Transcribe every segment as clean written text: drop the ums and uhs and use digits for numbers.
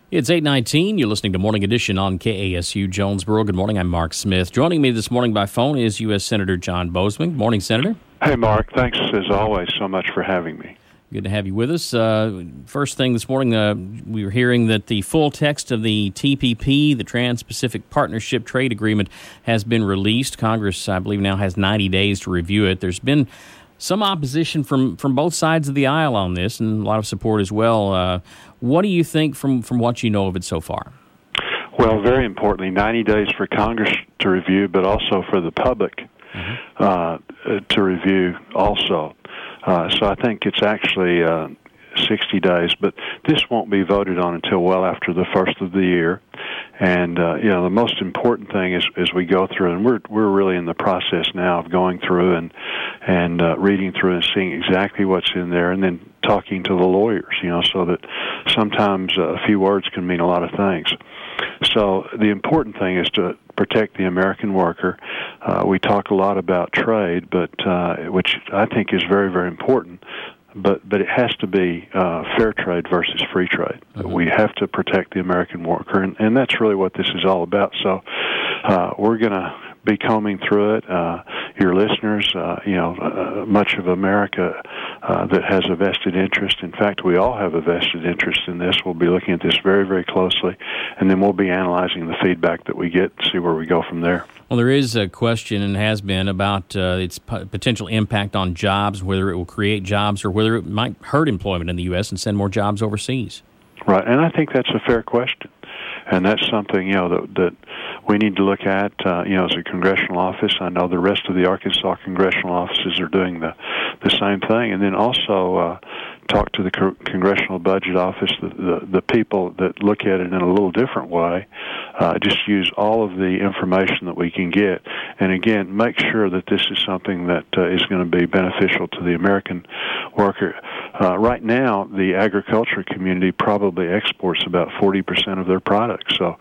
It's 8:19. You're listening to Morning Edition on KASU Jonesboro. Good morning. I'm Mark Smith. Joining me this morning by phone is U.S. Senator John Boozman. Good morning, Senator. Hey, Mark. Thanks, as always, so much for having me. Good to have you with us. First thing this morning, we were hearing that the full text of the TPP, the Trans-Pacific Partnership Trade Agreement, has been released. Congress, I believe, now has 90 days to review it. There's been some opposition from both sides of the aisle on this, and a lot of support as well. What do you think from what you know of it so far? Well, very importantly, 90 days for Congress to review, but also for the public to review also. So I think it's actually 60 days, but this won't be voted on until well after the first of the year. And the most important thing is as we go through, and we're really in the process now of going through and reading through and seeing exactly what's in there, and then talking to the lawyers, so that sometimes a few words can mean a lot of things. So the important thing is to protect the American worker. We talk a lot about trade, but which I think is very, very important. But it has to be fair trade versus free trade. We have to protect the American worker, and that's really what this is all about. So we're going to be combing through it. Your listeners, much of America that has a vested interest. In fact, we all have a vested interest in this. We'll be looking at this very, very closely, and then we'll be analyzing the feedback that we get to see where we go from there. Well, there is a question, and has been, about its potential impact on jobs, whether it will create jobs or whether it might hurt employment in the U.S. and send more jobs overseas. Right, and I think that's a fair question. And that's something, that we need to look at, as a congressional office. I know the rest of the Arkansas congressional offices are doing the same thing. And then also talk to the Congressional Budget Office, the people that look at it in a little different way. Just use all of the information that we can get. And again, make sure that this is something that is going to be beneficial to the American worker. Right now, the agriculture community probably exports about 40% of their products. So,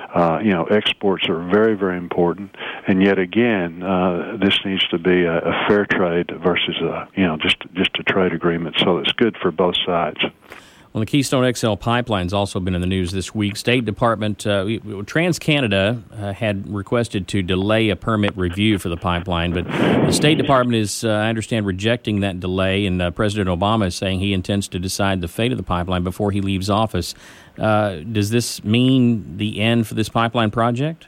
exports are very, very important. And yet again, this needs to be a fair trade versus just a trade agreement. So it's good for both sides. Well, the Keystone XL pipeline's also been in the news this week. State Department, TransCanada had requested to delay a permit review for the pipeline, but the State Department is, I understand, rejecting that delay, and President Obama is saying he intends to decide the fate of the pipeline before he leaves office. Does this mean the end for this pipeline project?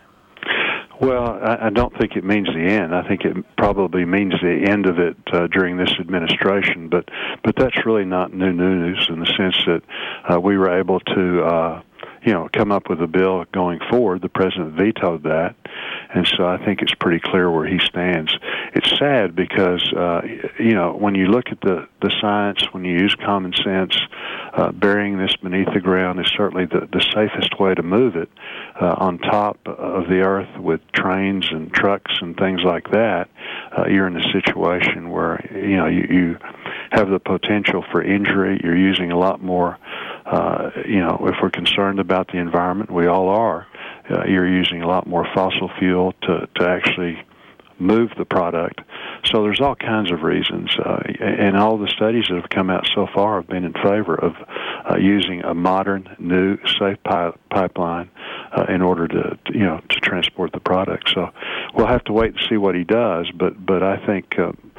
Well, I don't think it means the end. I think it probably means the end of it during this administration. But that's really not new news in the sense that we were able to come up with a bill going forward. The president vetoed that, and so I think it's pretty clear where he stands. It's sad because when you look at the science, when you use common sense, burying this beneath the ground is certainly the safest way to move it on top of the earth with trains and trucks and things like that. You're in a situation where you have the potential for injury. You're using a lot more. If we're concerned about the environment, we all are. You're using a lot more fossil fuel to actually move the product. So there's all kinds of reasons, and all the studies that have come out so far have been in favor of using a modern, new, safe pipeline in order to transport the product. So we'll have to wait and see what he does, but I think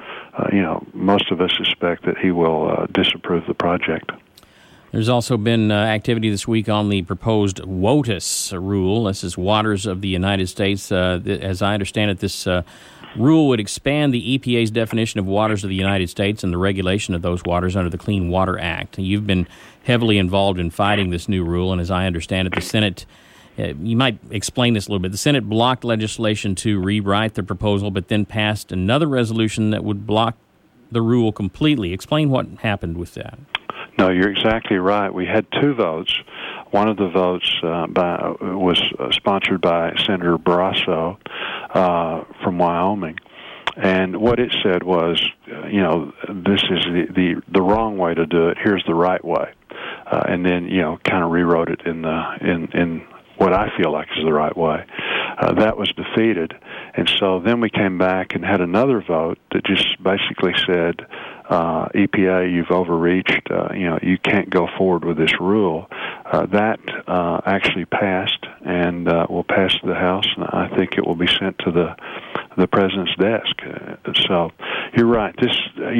most of us suspect that he will disapprove the project. There's also been activity this week on the proposed WOTUS rule. This is Waters of the United States. As I understand it, this rule would expand the EPA's definition of waters of the United States and the regulation of those waters under the Clean Water Act. You've been heavily involved in fighting this new rule, and as I understand it, the Senate, you might explain this a little bit, the Senate blocked legislation to rewrite the proposal, but then passed another resolution that would block the rule completely. Explain what happened with that. No, you're exactly right. We had two votes. One of the votes was sponsored by Senator Barrasso from Wyoming, and what it said was, this is the wrong way to do it. Here's the right way, and then kind of rewrote it in what I feel like is the right way. That was defeated, and so then we came back and had another vote that just basically said EPA, you've overreached. You can't go forward with this rule. That actually passed and will pass the House, and I think it will be sent to the president's desk. So you're right. This,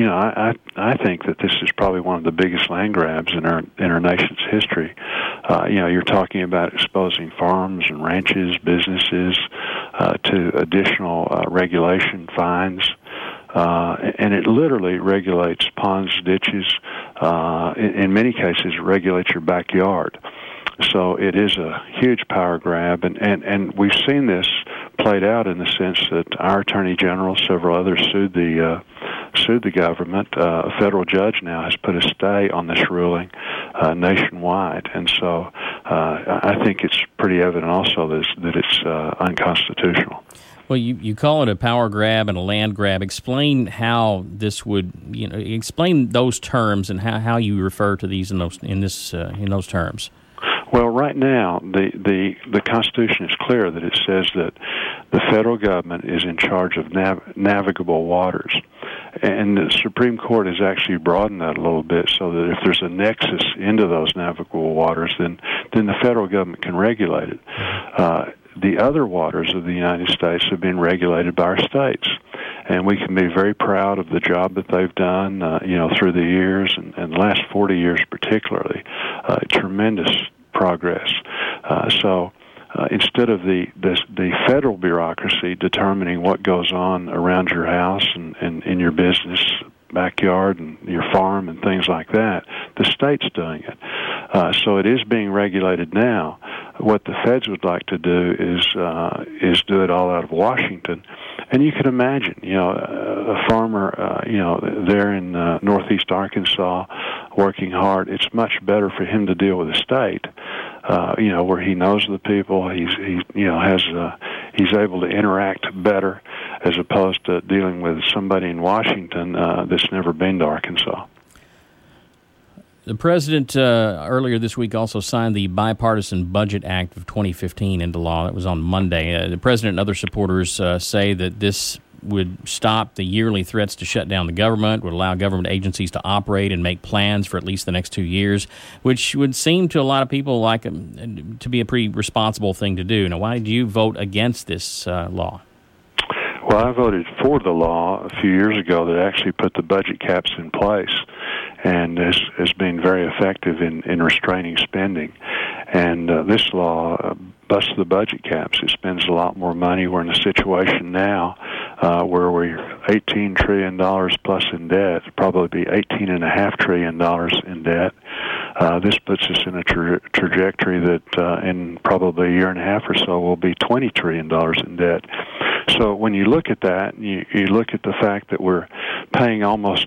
I think that this is probably one of the biggest land grabs in our nation's history. You're talking about exposing farms and ranches, businesses to additional regulation, fines. And it literally regulates ponds, ditches. In many cases, it regulates your backyard. So it is a huge power grab, and we've seen this played out in the sense that our Attorney General, several others, sued the government. A federal judge now has put a stay on this ruling nationwide, and so I think it's pretty evident also that it's unconstitutional. Well, you call it a power grab and a land grab. Explain how this would, explain those terms and how you refer to these in those terms. Well, right now, the Constitution is clear that it says that the federal government is in charge of navigable waters. And the Supreme Court has actually broadened that a little bit so that if there's a nexus into those navigable waters, then the federal government can regulate it. The other waters of the United States have been regulated by our states. And we can be very proud of the job that they've done, through the years, and the last 40 years particularly. Tremendous progress. So instead of the federal bureaucracy determining what goes on around your house and in your business backyard and your farm and things like that, the state's doing it. So it is being regulated now. What the feds would like to do is do it all out of Washington. And you can imagine, a farmer, there in northeast Arkansas working hard. It's much better for him to deal with the state, where he knows the people. He's able to interact better as opposed to dealing with somebody in Washington that's never been to Arkansas. The president earlier this week also signed the Bipartisan Budget Act of 2015 into law. That was on Monday. The president and other supporters say that this would stop the yearly threats to shut down the government, would allow government agencies to operate and make plans for at least the next 2 years, which would seem to a lot of people like to be a pretty responsible thing to do. Now, why did you vote against this law? Well, I voted for the law a few years ago that actually put the budget caps in place and has been very effective in restraining spending. And this law busts the budget caps. It spends a lot more money. We're in a situation now where we're $18 trillion plus in debt, probably be $18.5 trillion in debt. This puts us in a trajectory that in probably a year and a half or so will be $20 trillion in debt. So when you look at that, you look at the fact that we're paying almost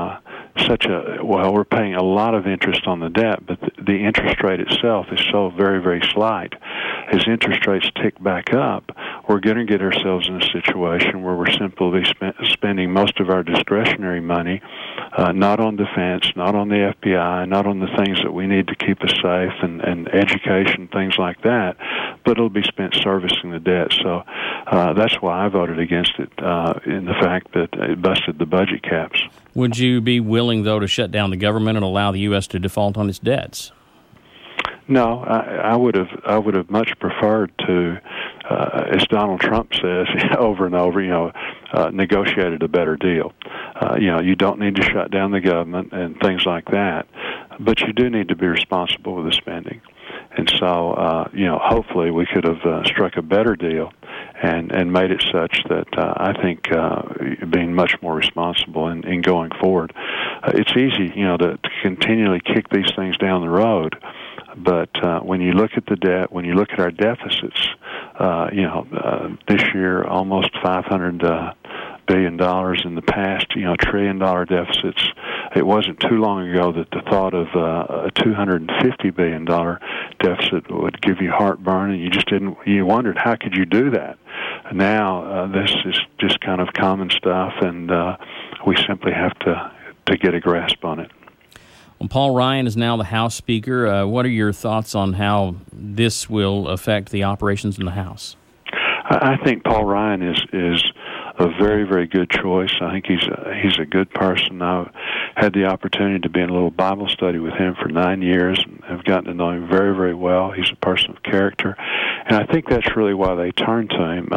we're paying a lot of interest on the debt, but the interest rate itself is so very, very slight. As interest rates tick back up, we're going to get ourselves in a situation where we're simply spending most of our discretionary money not on defense, not on the FBI, not on the things that we need to keep us safe and education, things like that, but it'll be spent servicing the debt. So that's why I voted against it in the fact that it busted the budget caps. Would you be willing, though, to shut down the government and allow the U.S. to default on its debts? No, I would have much preferred to, as Donald Trump says over and over, negotiated a better deal. You don't need to shut down the government and things like that, but you do need to be responsible with the spending. And so, hopefully we could have struck a better deal and made it such that I think being much more responsible in going forward. It's easy, to continually kick these things down the road. But when you look at the debt, when you look at our deficits, this year almost $500 billion in the past, $1 trillion deficits. It wasn't too long ago that the thought of a $250 billion deficit would give you heartburn, and you wondered how could you do that. Now this is just kind of common stuff, and we simply have to get a grasp on it. Well, Paul Ryan is now the House Speaker. What are your thoughts on how this will affect the operations in the House? I think Paul Ryan is a very, very good choice. I think he's a good person. I've had the opportunity to be in a little Bible study with him for 9 years and have gotten to know him very, very well. He's a person of character, and I think that's really why they turned to him.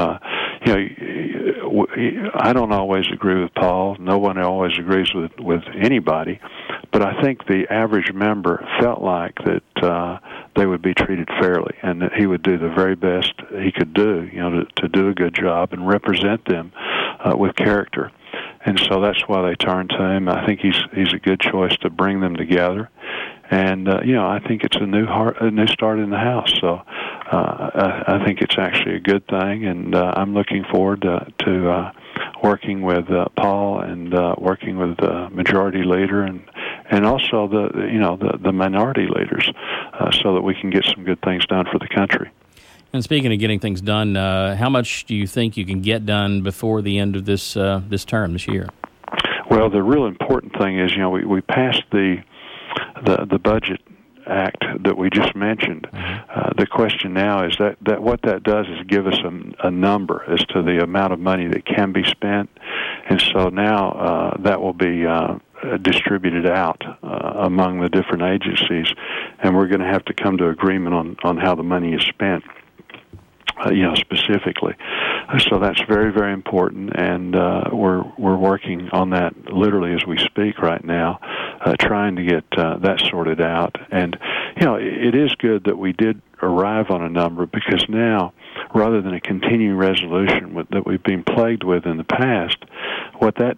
I don't always agree with Paul. No one always agrees with anybody, but I think the average member felt like that they would be treated fairly, and that he would do the very best he could do, to do a good job and represent them with character. And so that's why they turned to him. I think he's a good choice to bring them together. And I think it's a new start in the House. So I think it's actually a good thing, and I'm looking forward to working with Paul and working with the majority leader and also the minority leaders, so that we can get some good things done for the country. And speaking of getting things done, how much do you think you can get done before the end of this term this year? Well, the real important thing is, we passed the Budget Act that we just mentioned. The question now is that what that does is give us a number as to the amount of money that can be spent, and so now that will be distributed out among the different agencies, and we're going to have to come to agreement on how the money is spent. Specifically. So that's very, very important, and we're working on that literally as we speak right now, trying to get that sorted out. And, it is good that we did arrive on a number, because now, rather than a continuing resolution that we've been plagued with in the past, what that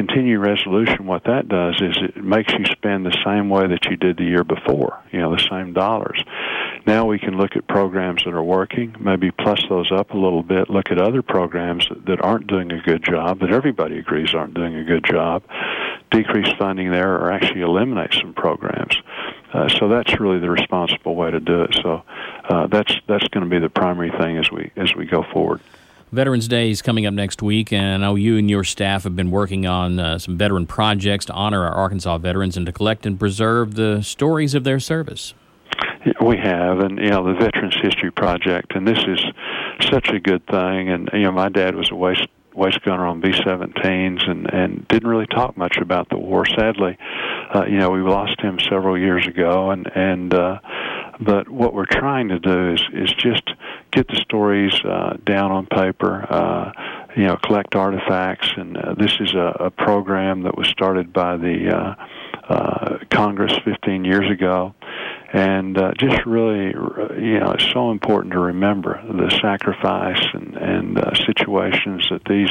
does is it makes you spend the same way that you did the year before, the same dollars. Now we can look at programs that are working, maybe plus those up a little bit, look at other programs that aren't doing a good job, that everybody agrees aren't doing a good job, decrease funding there, or actually eliminate some programs. So that's really the responsible way to do it. So that's going to be the primary thing as we go forward. Veterans Day is coming up next week, and I know you and your staff have been working on some veteran projects to honor our Arkansas veterans and to collect and preserve the stories of their service. We have, and the Veterans History Project, and this is such a good thing. And my dad was a waist gunner on B-17s, and didn't really talk much about the war. Sadly, we lost him several years ago, but what we're trying to do is just get the stories down on paper, collect artifacts, and this is a program that was started by the Congress 15 years ago. And just really, it's so important to remember the sacrifice and situations that these,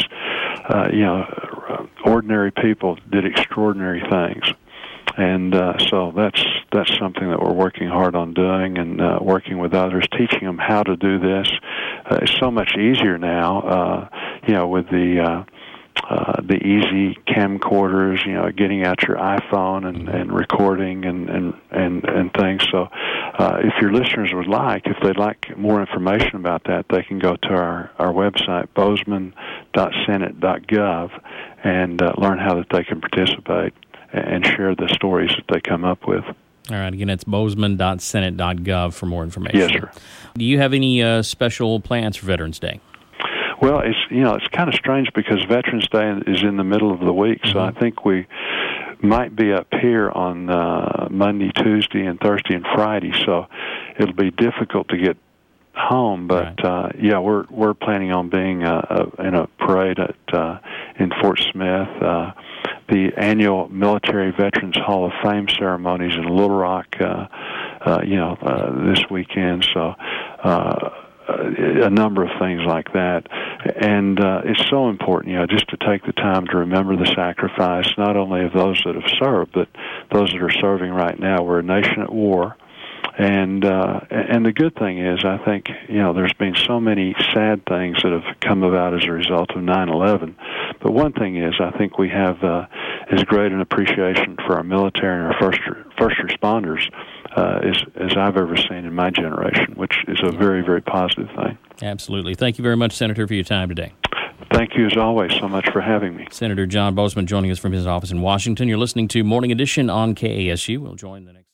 ordinary people did extraordinary things. And so that's something that we're working hard on doing, and working with others, teaching them how to do this. It's so much easier now, with the easy camcorders, getting out your iPhone and recording and things. So if your listeners if they'd like more information about that, they can go to our website, bozeman.senate.gov, and learn how that they can participate and share the stories that they come up with. All right, again, it's bozeman.senate.gov for more information. Yes, sir. Do you have any special plans for Veterans Day? Well, it's kind of strange because Veterans Day is in the middle of the week, so I think we might be up here on Monday, Tuesday, and Thursday and Friday. So it'll be difficult to get home, but right. We're planning on being in a parade in Fort Smith. The annual Military Veterans Hall of Fame ceremonies in Little Rock, this weekend. So. A number of things like that, and it's so important, just to take the time to remember the sacrifice, not only of those that have served, but those that are serving right now. We're a nation at war, and the good thing is, I think, there's been so many sad things that have come about as a result of 9/11. But one thing is, I think we have as great an appreciation for our military and our first responders as I've ever seen in my generation, which is a very, very positive thing. Absolutely. Thank you very much, Senator, for your time today. Thank you, as always, so much for having me. Senator John Bozeman joining us from his office in Washington. You're listening to Morning Edition on KASU. We'll join the next